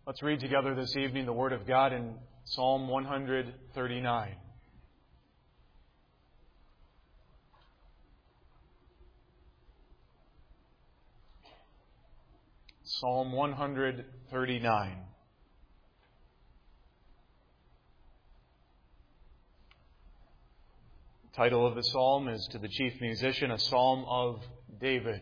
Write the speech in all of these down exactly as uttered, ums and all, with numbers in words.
Let's read together this evening the Word of God in Psalm one thirty-nine. Psalm one thirty-nine. The title of the psalm is to the chief musician, a psalm of David.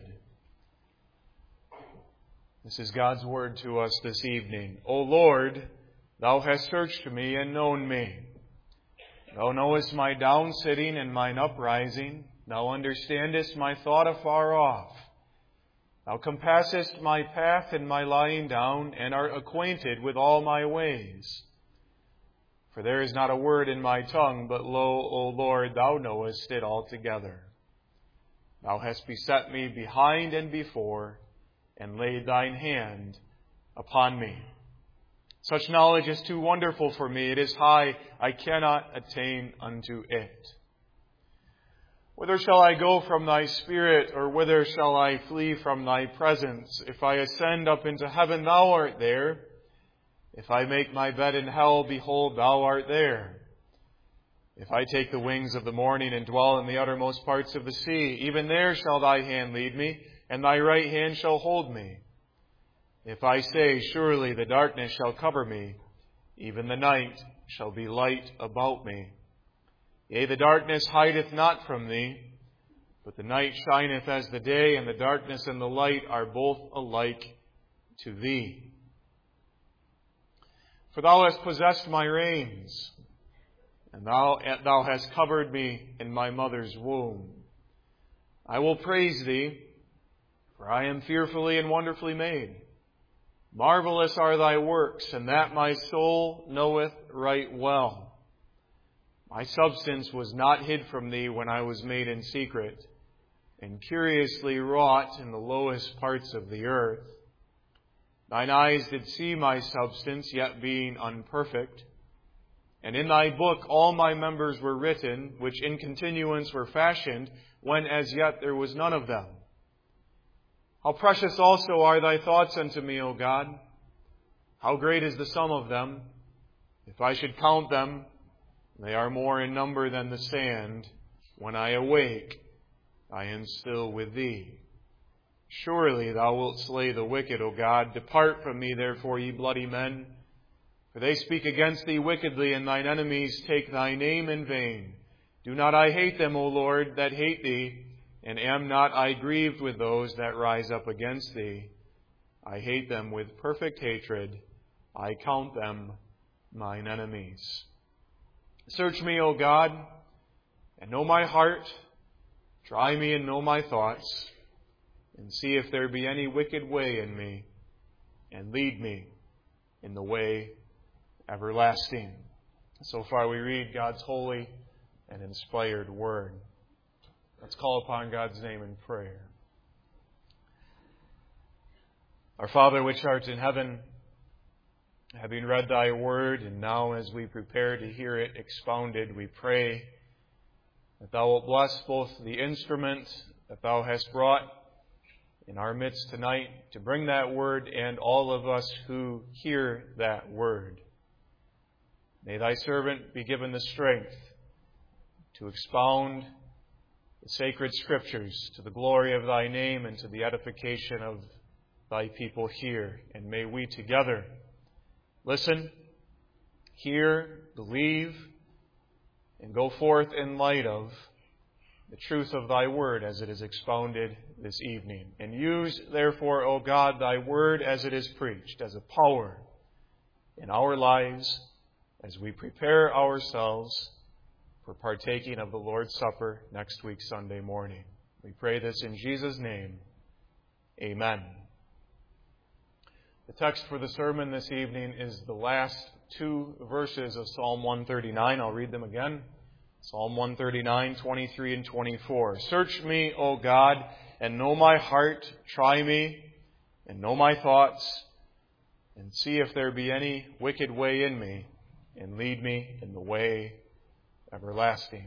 This is God's word to us this evening. O Lord, Thou hast searched me and known me. Thou knowest my down sitting and mine uprising. Thou understandest my thought afar off. Thou compassest my path and my lying down, and art acquainted with all my ways. For there is not a word in my tongue, but lo, O Lord, Thou knowest it altogether. Thou hast beset me behind and before, and laid Thine hand upon me. Such knowledge is too wonderful for me. It is high. I cannot attain unto it. Whither shall I go from Thy Spirit, or whither shall I flee from Thy presence? If I ascend up into heaven, Thou art there. If I make my bed in hell, behold, Thou art there. If I take the wings of the morning and dwell in the uttermost parts of the sea, even there shall Thy hand lead me, and Thy right hand shall hold me. If I say, surely the darkness shall cover me, even the night shall be light about me. Yea, the darkness hideth not from Thee, but the night shineth as the day, and the darkness and the light are both alike to Thee. For Thou hast possessed my reins, and Thou, thou hast covered me in my mother's womb. I will praise Thee, for I am fearfully and wonderfully made. Marvelous are Thy works, and that my soul knoweth right well. My substance was not hid from Thee when I was made in secret, and curiously wrought in the lowest parts of the earth. Thine eyes did see my substance, yet being unperfect. And in Thy book all my members were written, which in continuance were fashioned, when as yet there was none of them. How precious also are Thy thoughts unto me, O God! How great is the sum of them! If I should count them, they are more in number than the sand. When I awake, I am still with Thee. Surely Thou wilt slay the wicked, O God. Depart from me, therefore, ye bloody men. For they speak against Thee wickedly, and Thine enemies take Thy name in vain. Do not I hate them, O Lord, that hate Thee, and am not I grieved with those that rise up against Thee? I hate them with perfect hatred. I count them mine enemies. Search me, O God, and know my heart. Try me and know my thoughts, and see if there be any wicked way in me, and lead me in the way everlasting. So far we read God's holy and inspired word. Let's call upon God's name in prayer. Our Father, which art in heaven, having read Thy word, and now as we prepare to hear it expounded, we pray that Thou wilt bless both the instrument that Thou hast brought in our midst tonight to bring that word, and all of us who hear that word. May Thy servant be given the strength to expound the sacred Scriptures to the glory of Thy name and to the edification of Thy people here. And may we together listen, hear, believe, and go forth in light of the truth of Thy word as it is expounded this evening. And use, therefore, O God, Thy word as it is preached, as a power in our lives as we prepare ourselves for partaking of the Lord's Supper next week, Sunday morning. We pray this in Jesus' name. Amen. The text for the sermon this evening is the last two verses of Psalm one thirty-nine. I'll read them again. Psalm one thirty-nine, twenty-three and twenty-four. Search me, O God, and know my heart. Try me and know my thoughts, and see if there be any wicked way in me, and lead me in the way everlasting.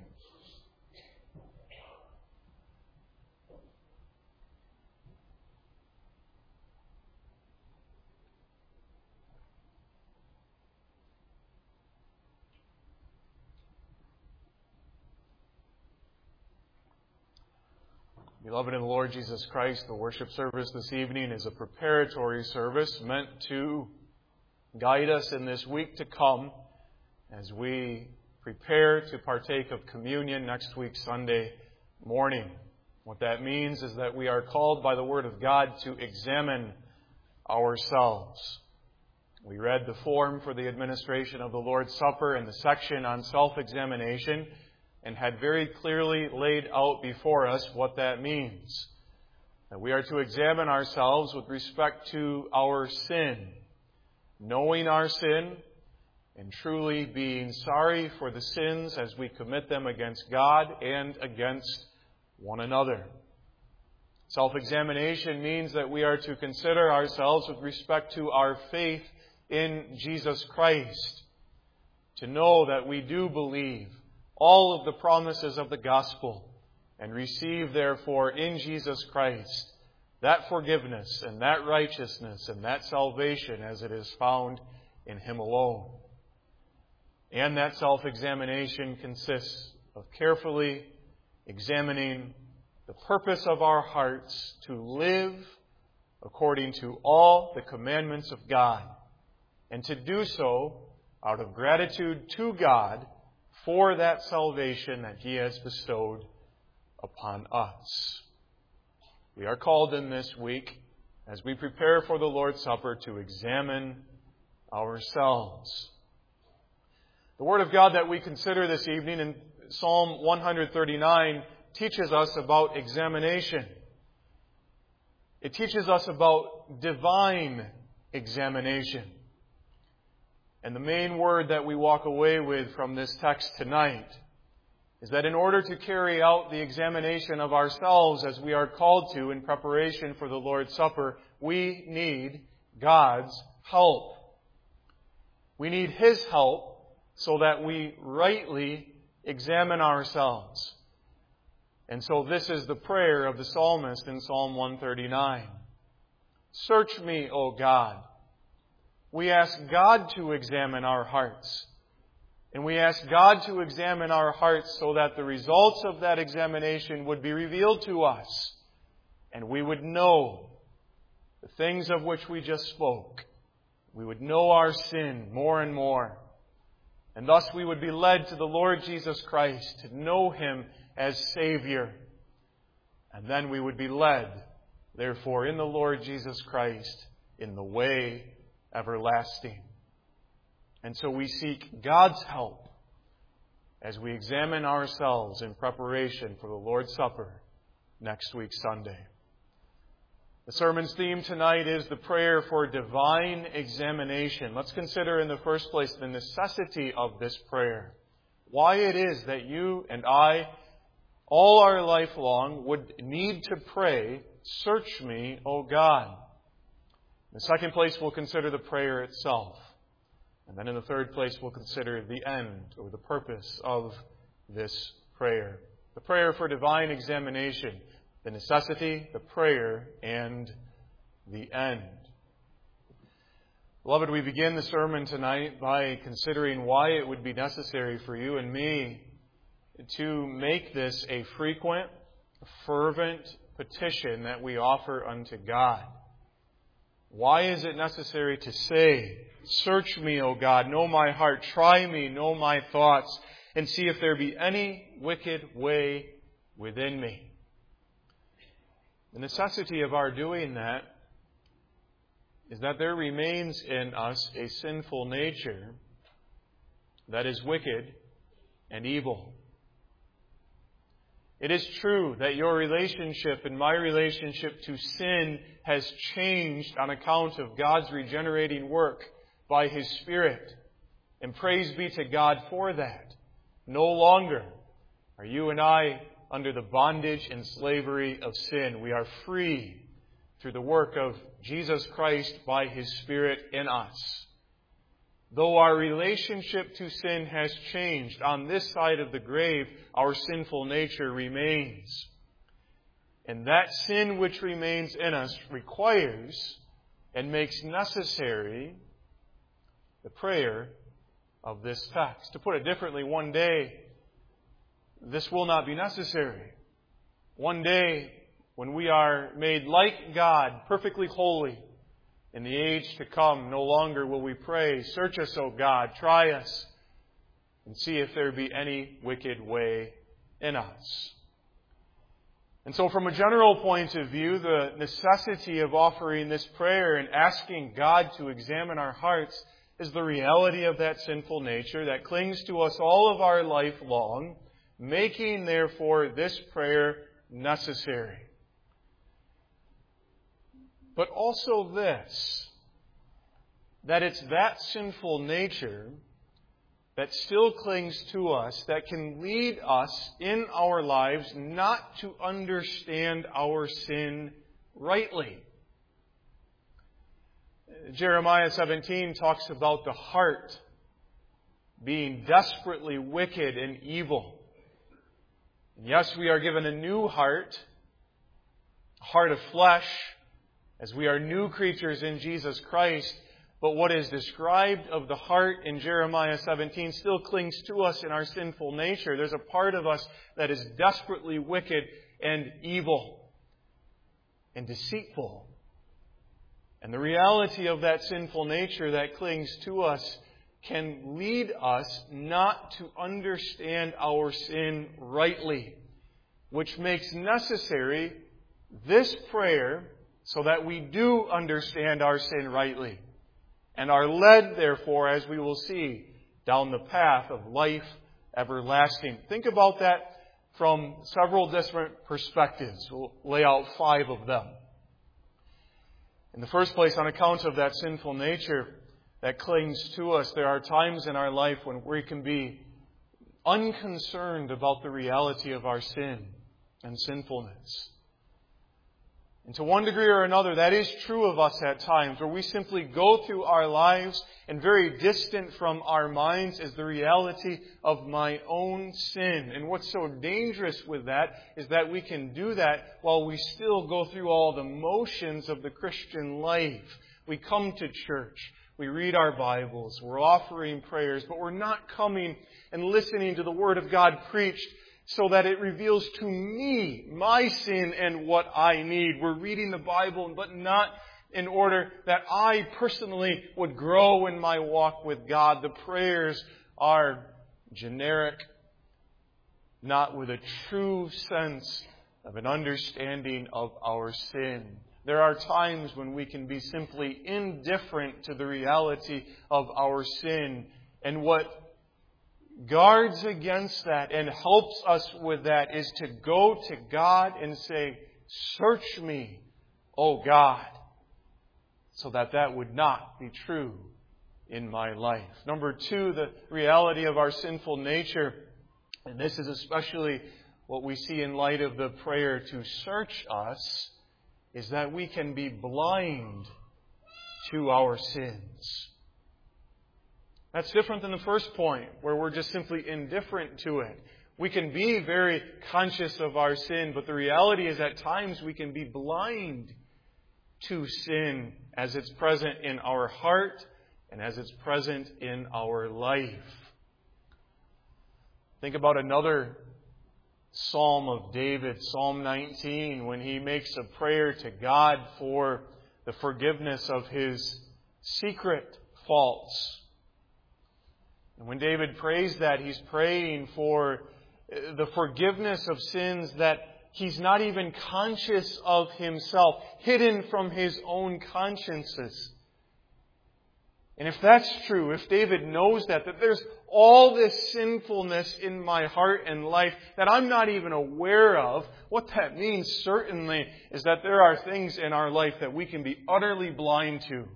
Beloved in the Lord Jesus Christ, the worship service this evening is a preparatory service meant to guide us in this week to come as we prepare to partake of communion next week, Sunday morning. What that means is that we are called by the Word of God to examine ourselves. We read the form for the administration of the Lord's Supper in the section on self-examination and had very clearly laid out before us what that means. That we are to examine ourselves with respect to our sin, knowing our sin and truly being sorry for the sins as we commit them against God and against one another. Self-examination means that we are to consider ourselves with respect to our faith in Jesus Christ, to know that we do believe all of the promises of the gospel and receive, therefore, in Jesus Christ that forgiveness and that righteousness and that salvation as it is found in Him alone. And that self-examination consists of carefully examining the purpose of our hearts to live according to all the commandments of God, and to do so out of gratitude to God for that salvation that He has bestowed upon us. We are called in this week, as we prepare for the Lord's Supper, to examine ourselves. The Word of God that we consider this evening in Psalm one thirty-nine teaches us about examination. It teaches us about divine examination. And the main word that we walk away with from this text tonight is that in order to carry out the examination of ourselves as we are called to in preparation for the Lord's Supper, we need God's help. We need His help so that we rightly examine ourselves. And so this is the prayer of the psalmist in Psalm one thirty-nine. Search me, O God. We ask God to examine our hearts. And we ask God to examine our hearts so that the results of that examination would be revealed to us. And we would know the things of which we just spoke. We would know our sin more and more. And thus we would be led to the Lord Jesus Christ, to know Him as Savior. And then we would be led, therefore, in the Lord Jesus Christ, in the way everlasting. And so we seek God's help as we examine ourselves in preparation for the Lord's Supper next week, Sunday. The sermon's theme tonight is the prayer for divine examination. Let's consider in the first place the necessity of this prayer. Why it is that you and I, all our life long, would need to pray, "Search me, O God." In the second place, we'll consider the prayer itself. And then in the third place, we'll consider the end or the purpose of this prayer. The prayer for divine examination, the necessity, the prayer, and the end. Beloved, we begin the sermon tonight by considering why it would be necessary for you and me to make this a frequent, fervent petition that we offer unto God. Why is it necessary to say, "Search me, O God, know my heart, try me, know my thoughts, and see if there be any wicked way within me"? The necessity of our doing that is that there remains in us a sinful nature that is wicked and evil. It is true that your relationship and my relationship to sin has changed on account of God's regenerating work by His Spirit. And praise be to God for that. No longer are you and I under the bondage and slavery of sin. We are free through the work of Jesus Christ by His Spirit in us. Though our relationship to sin has changed, on this side of the grave, our sinful nature remains. And that sin which remains in us requires and makes necessary the prayer of this text. To put it differently, one day this will not be necessary. One day when we are made like God, perfectly holy, in the age to come, no longer will we pray, "Search us, O God, try us, and see if there be any wicked way in us." And so from a general point of view, the necessity of offering this prayer and asking God to examine our hearts is the reality of that sinful nature that clings to us all of our life long, making, therefore, this prayer necessary. But also this, that it's that sinful nature that still clings to us, that can lead us in our lives not to understand our sin rightly. Jeremiah seventeen talks about the heart being desperately wicked and evil. And yes, we are given a new heart, a heart of flesh, as we are new creatures in Jesus Christ. But what is described of the heart in Jeremiah seventeen still clings to us in our sinful nature. There's a part of us that is desperately wicked and evil and deceitful. And the reality of that sinful nature that clings to us can lead us not to understand our sin rightly, which makes necessary this prayer so that we do understand our sin rightly, and are led, therefore, as we will see, down the path of life everlasting. Think about that from several different perspectives. We'll lay out five of them. In the first place, on account of that sinful nature that clings to us, there are times in our life when we can be unconcerned about the reality of our sin and sinfulness. And to one degree or another, that is true of us at times, where we simply go through our lives and very distant from our minds is the reality of my own sin. And what's so dangerous with that is that we can do that while we still go through all the motions of the Christian life. We come to church, we read our Bibles, we're offering prayers, but we're not coming and listening to the Word of God preached so that it reveals to me my sin and what I need. We're reading the Bible, but not in order that I personally would grow in my walk with God. The prayers are generic, not with a true sense of an understanding of our sin. There are times when we can be simply indifferent to the reality of our sin, and what guards against that and helps us with that is to go to God and say, "Search me, O God," so that that would not be true in my life. Number two, the reality of our sinful nature, and this is especially what we see in light of the prayer to search us, is that we can be blind to our sins. That's different than the first point, where we're just simply indifferent to it. We can be very conscious of our sin, but the reality is at times we can be blind to sin as it's present in our heart and as it's present in our life. Think about another Psalm of David, Psalm nineteen, when he makes a prayer to God for the forgiveness of his secret faults. And when David prays that, he's praying for the forgiveness of sins that he's not even conscious of himself, hidden from his own consciences. And if that's true, if David knows that, that there's all this sinfulness in my heart and life that I'm not even aware of, what that means certainly is that there are things in our life that we can be utterly blind to.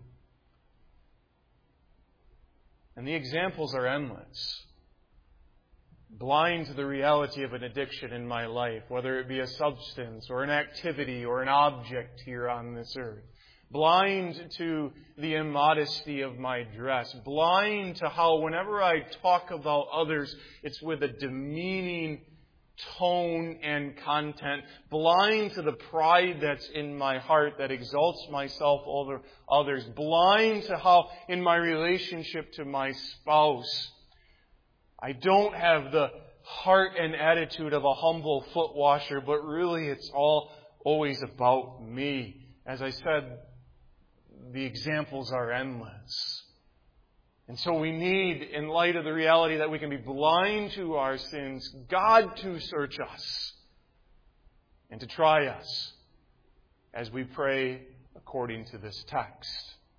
And the examples are endless. Blind to the reality of an addiction in my life, whether it be a substance or an activity or an object here on this earth. Blind to the immodesty of my dress. Blind to how whenever I talk about others, it's with a demeaning tone and content. Blind to the pride that's in my heart that exalts myself over others. Blind to how in my relationship to my spouse, I don't have the heart and attitude of a humble foot washer, but really it's all always about me. As I said, the examples are endless. And so we need, in light of the reality that we can be blind to our sins, God to search us and to try us as we pray according to this text.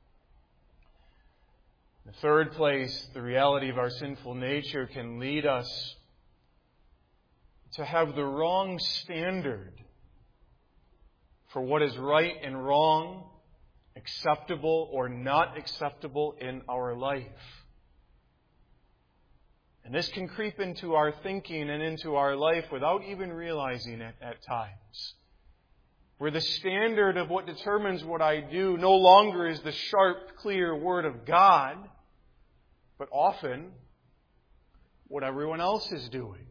In the third place, the reality of our sinful nature can lead us to have the wrong standard for what is right and wrong, acceptable or not acceptable in our life. And this can creep into our thinking and into our life without even realizing it at times. Where the standard of what determines what I do no longer is the sharp, clear Word of God, but often what everyone else is doing.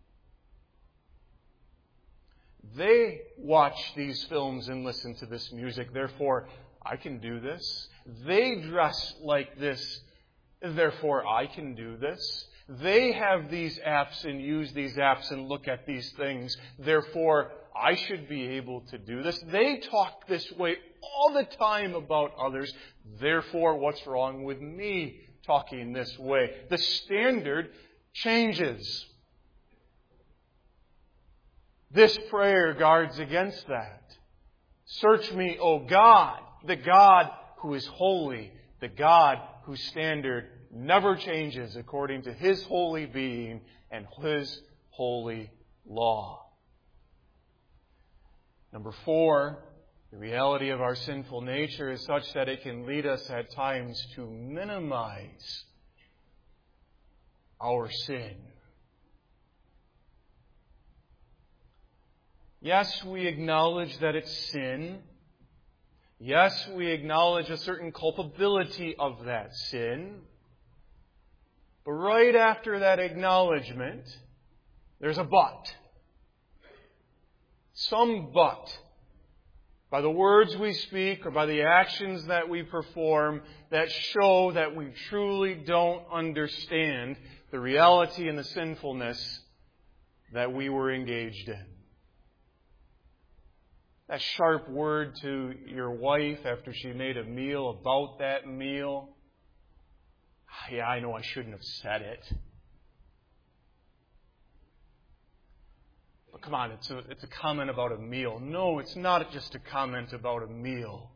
They watch these films and listen to this music, therefore I can do this. They dress like this, therefore I can do this. They have these apps and use these apps and look at these things, therefore I should be able to do this. They talk this way all the time about others, therefore what's wrong with me talking this way? The standard changes. This prayer guards against that. Search me, O God, the God who is holy, the God whose standard never changes according to His holy being and His holy law. Number four, the reality of our sinful nature is such that it can lead us at times to minimize our sin. Yes, we acknowledge that it's sin. Yes, we acknowledge a certain culpability of that sin. But right after that acknowledgement, there's a but. Some but. By the words we speak or by the actions that we perform that show that we truly don't understand the reality and the sinfulness that we were engaged in. That sharp word to your wife after she made a meal about that meal. Yeah, I know I shouldn't have said it. But come on, it's a, it's a comment about a meal. No, it's not just a comment about a meal.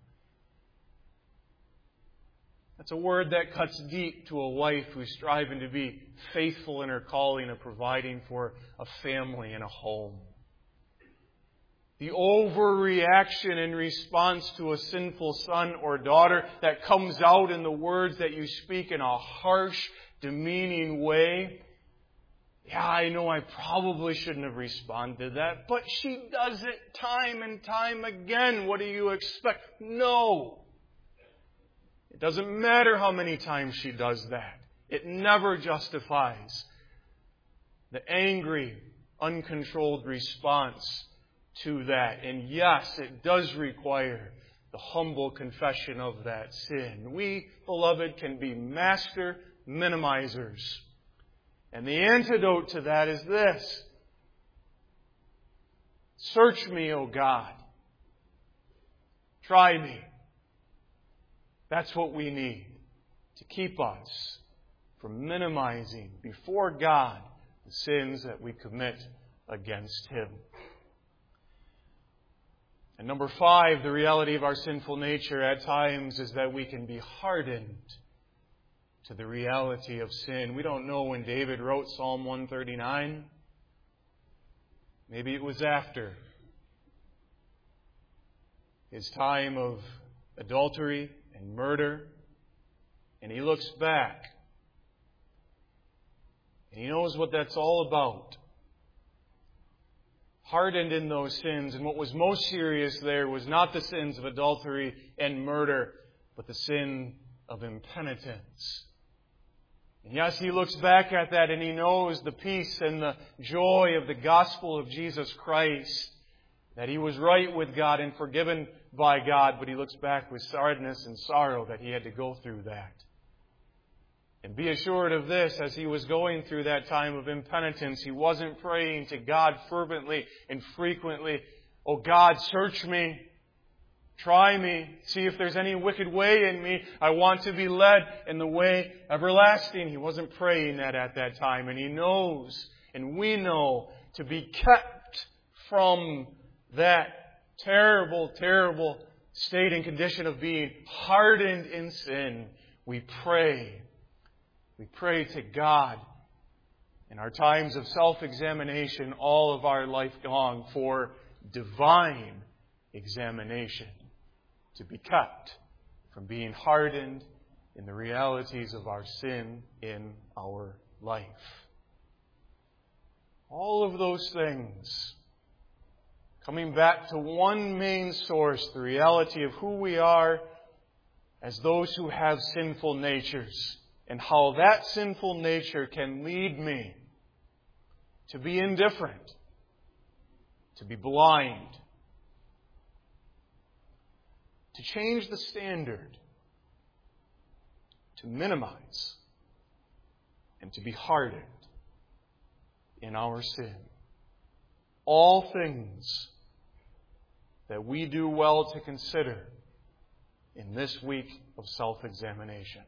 That's a word that cuts deep to a wife who's striving to be faithful in her calling of providing for a family and a home. The overreaction in response to a sinful son or daughter that comes out in the words that you speak in a harsh, demeaning way. Yeah, I know I probably shouldn't have responded to that, but she does it time and time again. What do you expect? No. It doesn't matter how many times she does that. It never justifies the angry, uncontrolled response to that. And yes, it does require the humble confession of that sin. We, beloved, can be master minimizers. And the antidote to that is this. Search me, O God. Try me. That's what we need to keep us from minimizing before God the sins that we commit against Him. And number five, the reality of our sinful nature at times is that we can be hardened to the reality of sin. We don't know when David wrote Psalm one thirty-nine. Maybe it was after his time of adultery and murder. And he looks back. And he knows what that's all about. Hardened in those sins. And what was most serious there was not the sins of adultery and murder, but the sin of impenitence. And yes, he looks back at that and he knows the peace and the joy of the gospel of Jesus Christ, that he was right with God and forgiven by God, but he looks back with sadness and sorrow that he had to go through that. And be assured of this, as he was going through that time of impenitence, he wasn't praying to God fervently and frequently O God, search me. Try me. See if there's any wicked way in me. I want to be led in the way everlasting. He wasn't praying that at that time. And he knows, and we know, to be kept from that terrible, terrible state and condition of being hardened in sin. We pray. We pray to God in our times of self-examination, all of our life long, for divine examination, to be kept from being hardened in the realities of our sin in our life. All of those things coming back to one main source, the reality of who we are as those who have sinful natures, and how that sinful nature can lead me to be indifferent, to be blind, to change the standard, to minimize, and to be hardened in our sin. All things that we do well to consider in this week of self-examination.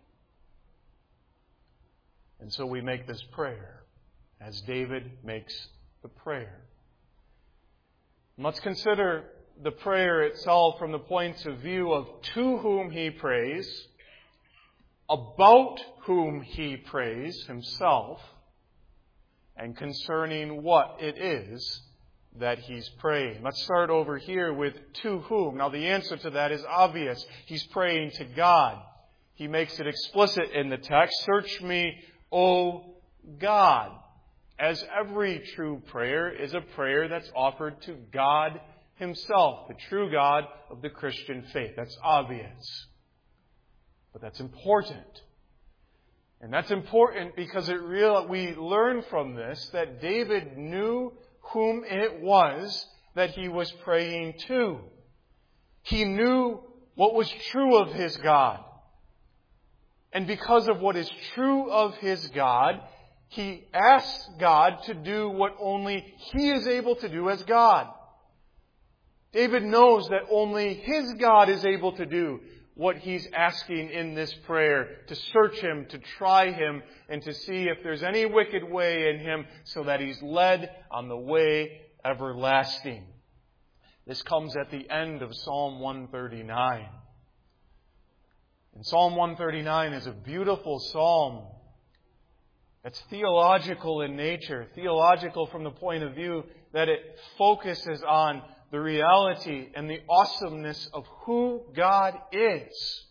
And so we make this prayer, as David makes the prayer. Let's consider the prayer itself from the point of view of to whom he prays, about whom he prays himself, and concerning what it is that he's praying. Let's start over here with to whom. Now the answer to that is obvious. He's praying to God. He makes it explicit in the text. Search me, O God. As every true prayer is a prayer that's offered to God Himself, the true God of the Christian faith. That's obvious. But that's important. And that's important because it real, we learn from this that David knew whom it was that he was praying to. He knew what was true of his God. And because of what is true of his God, he asks God to do what only he is able to do as God. David knows that only his God is able to do what he's asking in this prayer, to search Him, to try Him, and to see if there's any wicked way in Him so that he's led on the way everlasting. This comes at the end of Psalm one thirty-nine. And Psalm one thirty-nine is a beautiful psalm. It's theological in nature, theological from the point of view that it focuses on the reality and the awesomeness of who God is.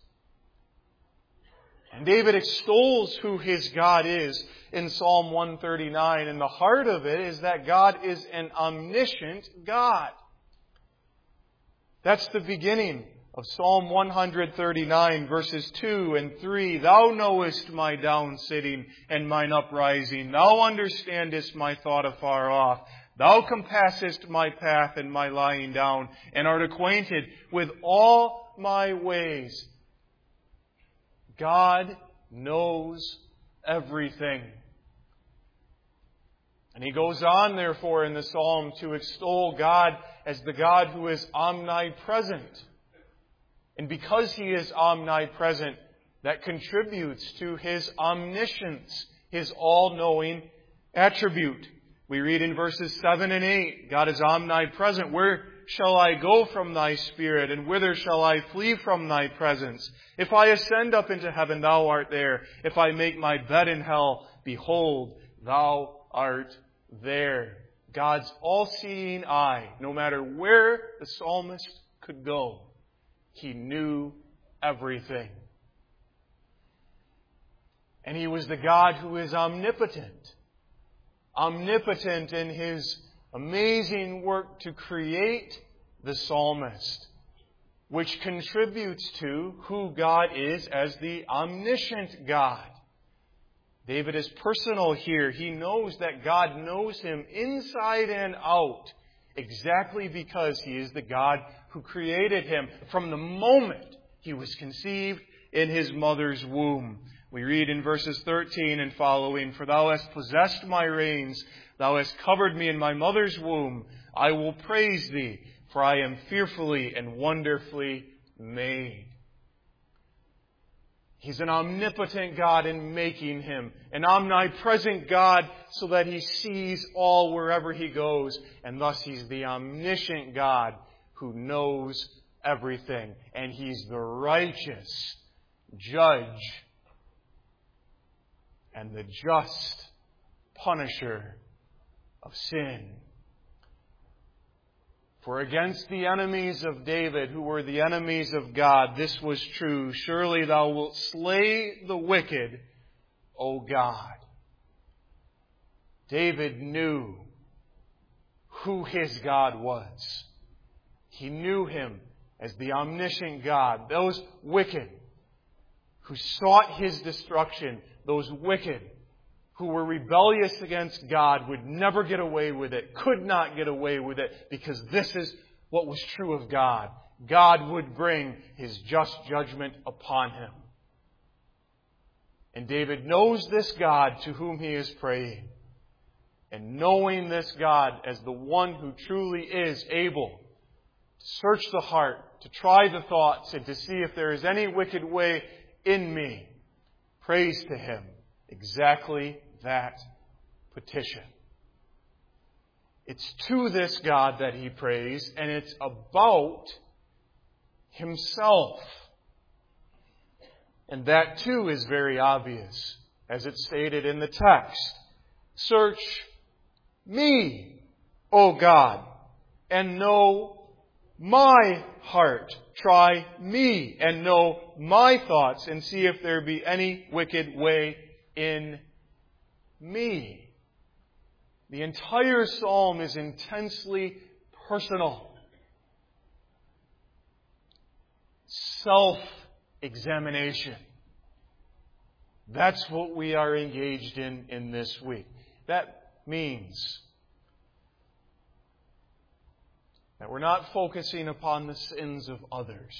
And David extols who his God is in Psalm one thirty-nine. And the heart of it is that God is an omniscient God. That's the beginning of Psalm one thirty-nine, verses two and three. Thou knowest my down sitting and mine uprising. Thou understandest my thought afar off. Thou compassest my path and my lying down, and art acquainted with all my ways. God knows everything. And he goes on, therefore, in the psalm to extol God as the God who is omnipresent. And because He is omnipresent, that contributes to His omniscience, His all-knowing attribute. We read in verses seven and eight, God is omnipresent. Where shall I go from Thy Spirit, and whither shall I flee from Thy presence? If I ascend up into heaven, Thou art there. If I make my bed in hell, behold, Thou art there. God's all-seeing eye, no matter where the psalmist could go, He knew everything. And He was the God who is omnipotent. Omnipotent in His amazing work to create the psalmist, which contributes to who God is as the omniscient God. David is personal here. He knows that God knows him inside and out, exactly because He is the God who created him from the moment he was conceived in his mother's womb. We read in verses thirteen and following, For Thou hast possessed my reins, Thou hast covered me in my mother's womb. I will praise Thee, for I am fearfully and wonderfully made. He's an omnipotent God in making him, an omnipresent God so that he sees all wherever he goes, and thus he's the omniscient God who knows everything, and he's the righteous judge and the just punisher of sin. For against the enemies of David, who were the enemies of God, this was true. Surely thou wilt slay the wicked, O God. David knew who his God was. He knew him as the omniscient God. Those wicked who sought his destruction, those wicked who were rebellious against God would never get away with it, could not get away with it, because this is what was true of God. God would bring his just judgment upon him. And David knows this God to whom he is praying. And knowing this God as the one who truly is able to search the heart, to try the thoughts, and to see if there is any wicked way in me, prays to him exactly that petition. It's to this God that he prays, and it's about himself. And that too is very obvious, as it's stated in the text. Search me, O God, and know my heart. Try me and know my thoughts, and see if there be any wicked way in me. The entire psalm is intensely personal. Self-examination. That's what we are engaged in in this week. That means that we're not focusing upon the sins of others.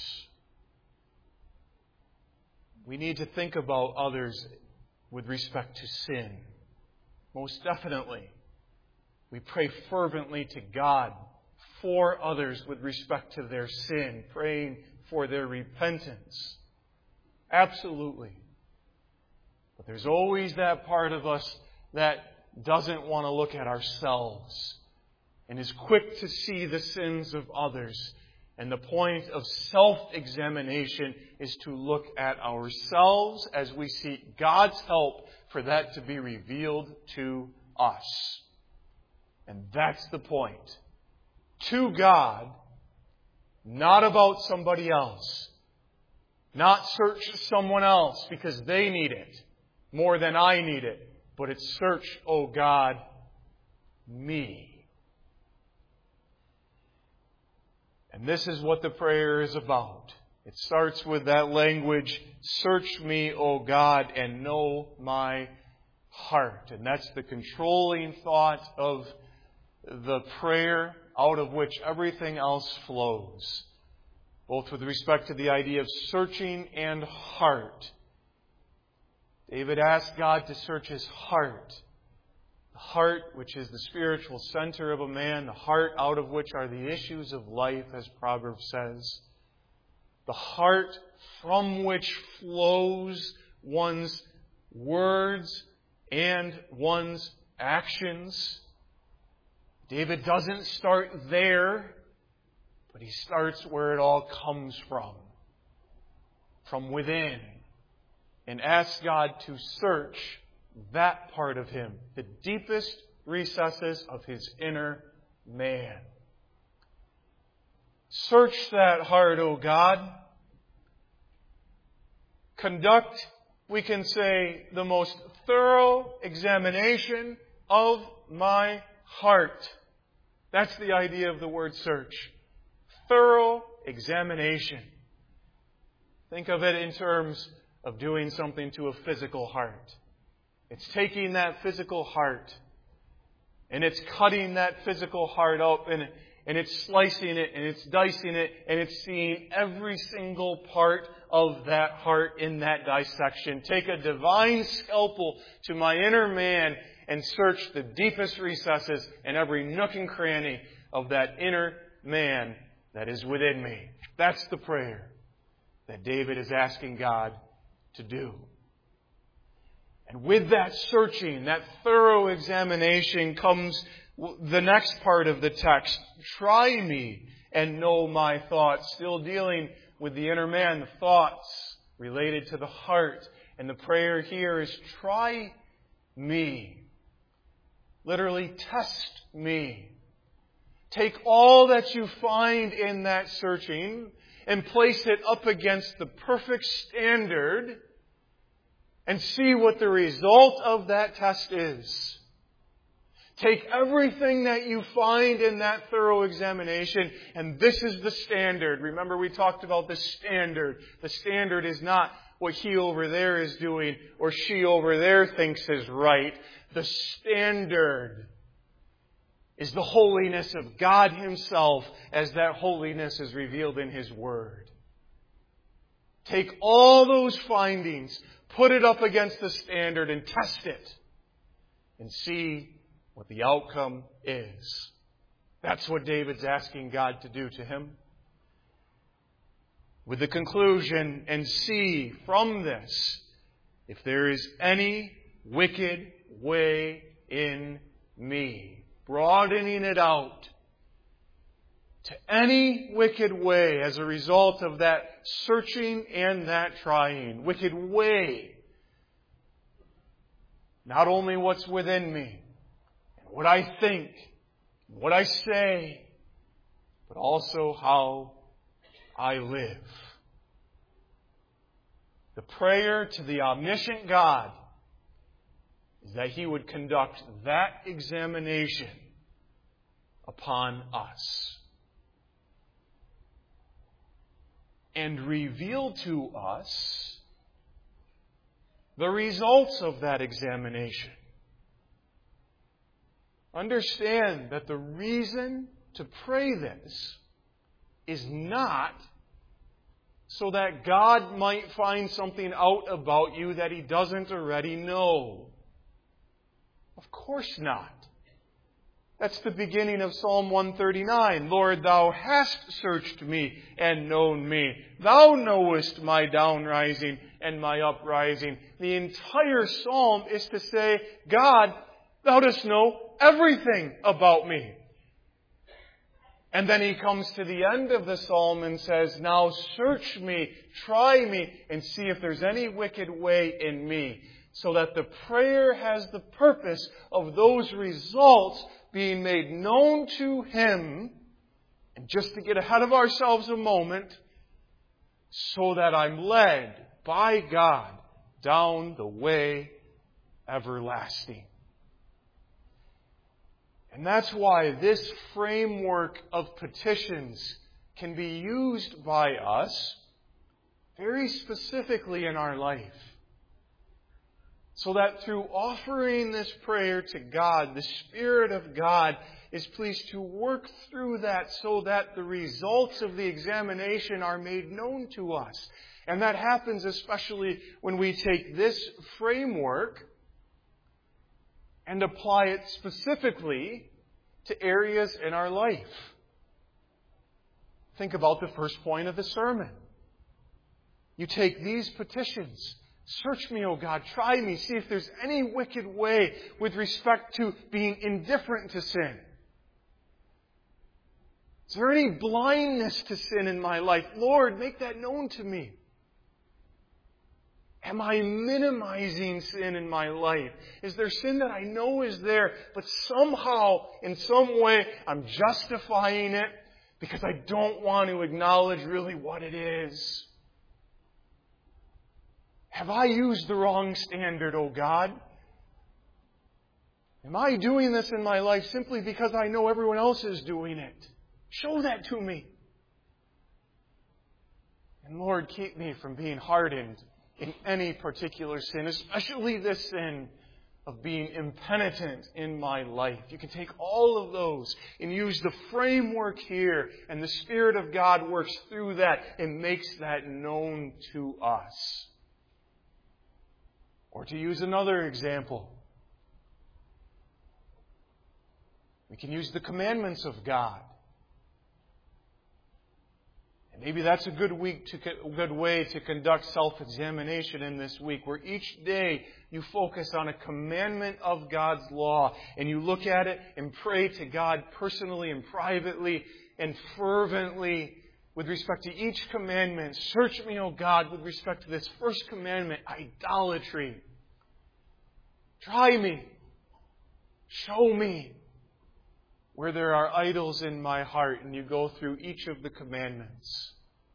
We need to think about others with respect to sin. Most definitely, we pray fervently to God for others with respect to their sin, praying for their repentance. Absolutely. But there's always that part of us that doesn't want to look at ourselves and is quick to see the sins of others. And the point of self-examination is to look at ourselves as we seek God's help for that to be revealed to us. And that's the point. To God, not about somebody else. Not search someone else because they need it more than I need it. But it's search, O God, me. And this is what the prayer is about. It starts with that language, search me, O God, and know my heart. And that's the controlling thought of the prayer out of which everything else flows. Both with respect to the idea of searching and heart. David asked God to search his heart. The heart, which is the spiritual center of a man, the heart out of which are the issues of life, as Proverbs says. The heart from which flows one's words and one's actions. David doesn't start there, but he starts where it all comes from. From within. And asks God to search that part of him, the deepest recesses of his inner man. Search that heart, O God. Conduct, we can say, the most thorough examination of my heart. That's the idea of the word search. Thorough examination. Think of it in terms of doing something to a physical heart. It's taking that physical heart and it's cutting that physical heart up and, and it's slicing it and it's dicing it and it's seeing every single part of that heart in that dissection. Take a divine scalpel to my inner man and search the deepest recesses and every nook and cranny of that inner man that is within me. That's the prayer that David is asking God to do. And with that searching, that thorough examination comes the next part of the text. Try me and know my thoughts. Still dealing with the inner man, the thoughts related to the heart. And the prayer here is, try me. Literally, test me. Take all that you find in that searching and place it up against the perfect standard and see what the result of that test is. Take everything that you find in that thorough examination, and this is the standard. Remember, we talked about the standard. The standard is not what he over there is doing or she over there thinks is right. The standard is the holiness of God Himself as that holiness is revealed in His Word. Take all those findings, put it up against the standard and test it and see what the outcome is. That's what David's asking God to do to him. With the conclusion, and see from this if there is any wicked way in me. Broadening it out to any wicked way as a result of that searching and that trying. Wicked way. Not only what's within me, what I think, what I say, but also how I live. The prayer to the omniscient God is that He would conduct that examination upon us and reveal to us the results of that examination. Understand that the reason to pray this is not so that God might find something out about you that He doesn't already know. Of course not. That's the beginning of Psalm one thirty-nine. Lord, Thou hast searched me and known me. Thou knowest my downrising and my uprising. The entire psalm is to say, God, Thou dost know everything about me. And then he comes to the end of the psalm and says, now search me, try me, and see if there's any wicked way in me. So that the prayer has the purpose of those results being made known to Him. And just to get ahead of ourselves a moment, so that I'm led by God down the way everlasting. And that's why this framework of petitions can be used by us very specifically in our life. So that through offering this prayer to God, the Spirit of God is pleased to work through that so that the results of the examination are made known to us. And that happens especially when we take this framework and apply it specifically to areas in our life. Think about the first point of the sermon. You take these petitions. Search me, O God. Try me. See if there's any wicked way with respect to being indifferent to sin. Is there any blindness to sin in my life? Lord, make that known to me. Am I minimizing sin in my life? Is there sin that I know is there, but somehow, in some way, I'm justifying it because I don't want to acknowledge really what it is? Have I used the wrong standard, O God? Am I doing this in my life simply because I know everyone else is doing it? Show that to me. And Lord, keep me from being hardened in any particular sin, especially this sin of being impenitent in my life. You can take all of those and use the framework here, and the Spirit of God works through that and makes that known to us. Or to use another example, we can use the commandments of God. Maybe that's a good week to good way to conduct self-examination in this week, where each day you focus on a commandment of God's law and you look at it and pray to God personally and privately and fervently with respect to each commandment. Search me, O God, with respect to this first commandment, idolatry. Try me. Show me where there are idols in my heart, and you go through each of the commandments.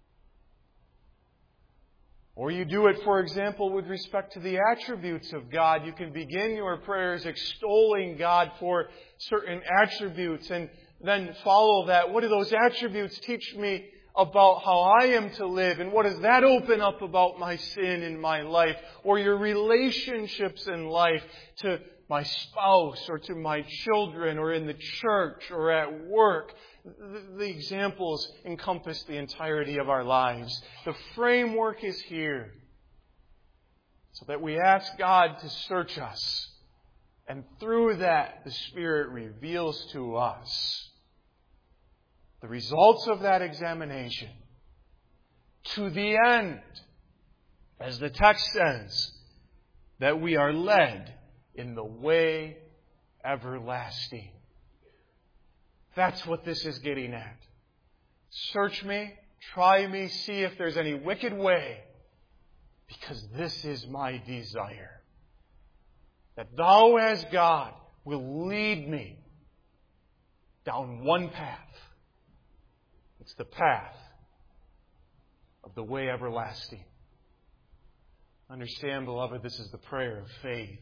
Or you do it, for example, with respect to the attributes of God. You can begin your prayers extolling God for certain attributes and then follow that. What do those attributes teach me about how I am to live? And what does that open up about my sin in my life? Or your relationships in life to my spouse or to my children or in the church or at work. The examples encompass the entirety of our lives. The framework is here so that we ask God to search us. And through that, the Spirit reveals to us the results of that examination to the end, as the text says, that we are led in the way everlasting. That's what this is getting at. Search me, try me, see if there's any wicked way, because this is my desire. That Thou as God will lead me down one path. It's the path of the way everlasting. Understand, beloved, this is the prayer of faith.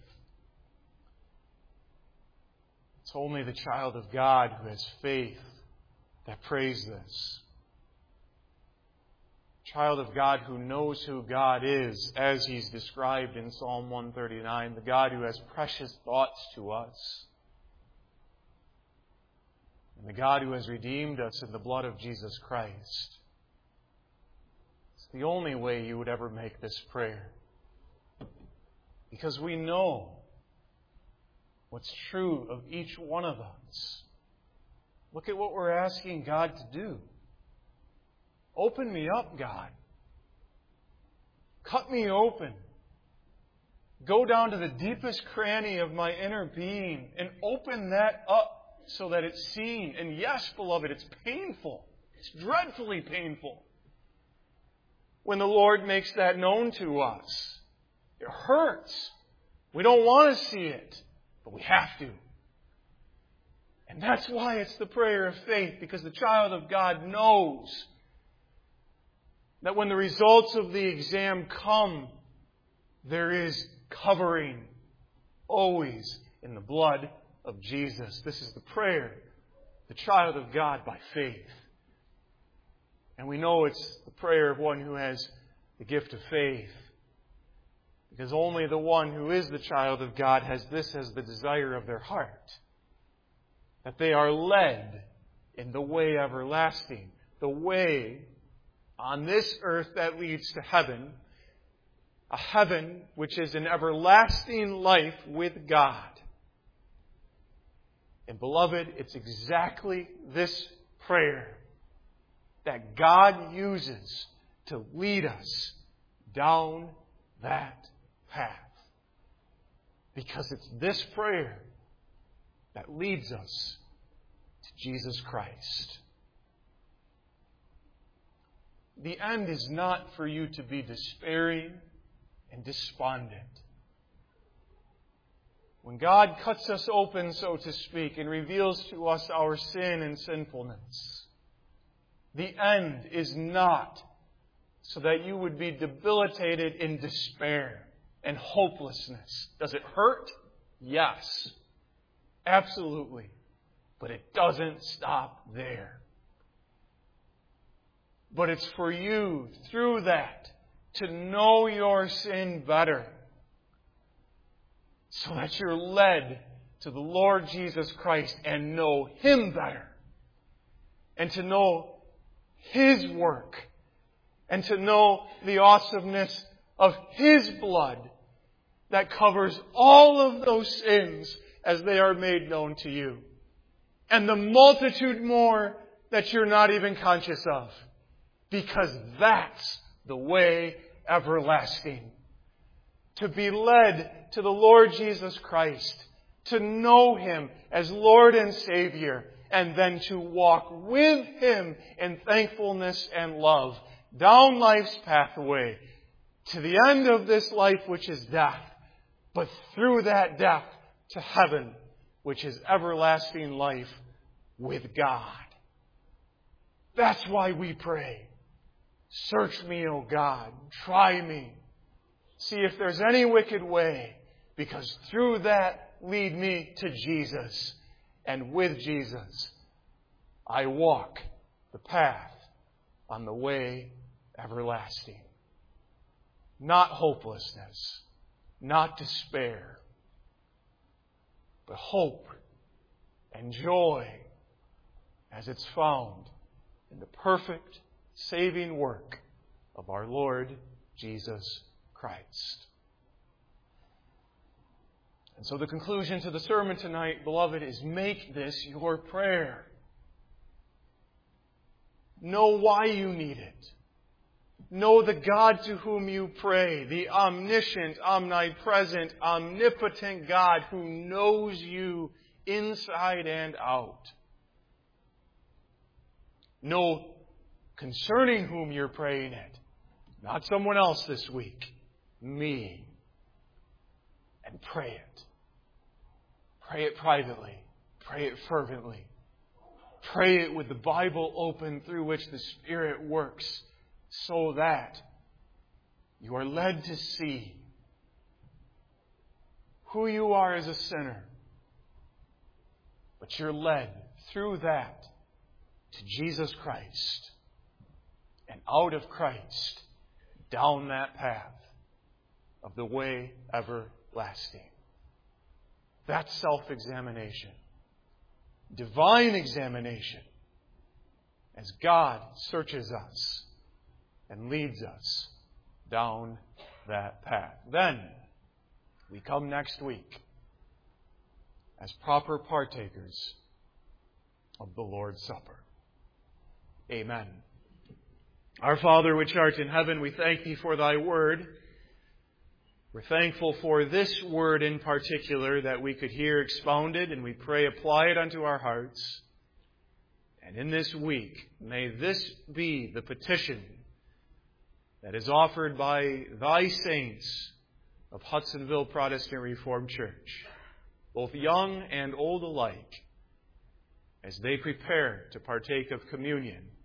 It's only the child of God who has faith that prays this. Child of God who knows who God is, as He's described in Psalm one thirty-nine, the God who has precious thoughts to us, and the God who has redeemed us in the blood of Jesus Christ. It's the only way you would ever make this prayer. Because we know what's true of each one of us. Look at what we're asking God to do. Open me up, God. Cut me open. Go down to the deepest cranny of my inner being and open that up so that it's seen. And yes, beloved, it's painful. It's dreadfully painful when the Lord makes that known to us. It hurts. We don't want to see it. But we have to. And that's why it's the prayer of faith, because the child of God knows that when the results of the exam come, there is covering always in the blood of Jesus. This is the prayer, the child of God by faith. And we know it's the prayer of one who has the gift of faith. Because only the one who is the child of God has this as the desire of their heart. That they are led in the way everlasting. The way on this earth that leads to heaven. A heaven which is an everlasting life with God. And beloved, it's exactly this prayer that God uses to lead us down that path. Because it's this prayer that leads us to Jesus Christ. The end is not for you to be despairing and despondent. When God cuts us open, so to speak, and reveals to us our sin and sinfulness, the end is not so that you would be debilitated in despair and hopelessness. Does it hurt? Yes. Absolutely. But it doesn't stop there. But it's for you, through that, to know your sin better, so that you're led to the Lord Jesus Christ and know Him better. And to know His work. And to know the awesomeness of His blood that covers all of those sins as they are made known to you. And the multitude more that you're not even conscious of. Because that's the way everlasting. To be led to the Lord Jesus Christ, to know Him as Lord and Savior, and then to walk with Him in thankfulness and love down life's pathway to the end of this life, which is death, but through that death to heaven, which is everlasting life with God. That's why we pray. Search me, O God. Try me. See if there's any wicked way, because through that lead me to Jesus. And with Jesus, I walk the path on the way everlasting. Not hopelessness, not despair, but hope and joy as it's found in the perfect saving work of our Lord Jesus Christ. And so the conclusion to the sermon tonight, beloved, is make this your prayer. Know why you need it. Know the God to whom you pray, the omniscient, omnipresent, omnipotent God who knows you inside and out. Know concerning whom you're praying it. Not someone else this week. Me. And pray it. Pray it privately. Pray it fervently. Pray it with the Bible open through which the Spirit works, so that you are led to see who you are as a sinner. But you're led through that to Jesus Christ. And out of Christ, down that path of the way everlasting. That's self-examination. Divine examination. As God searches us and leads us down that path. Then, we come next week as proper partakers of the Lord's Supper. Amen. Our Father, which art in heaven, we thank Thee for Thy Word. We're thankful for this Word in particular that we could hear expounded, and we pray apply it unto our hearts. And in this week, may this be the petition that is offered by Thy saints of Hudsonville Protestant Reformed Church, both young and old alike, as they prepare to partake of communion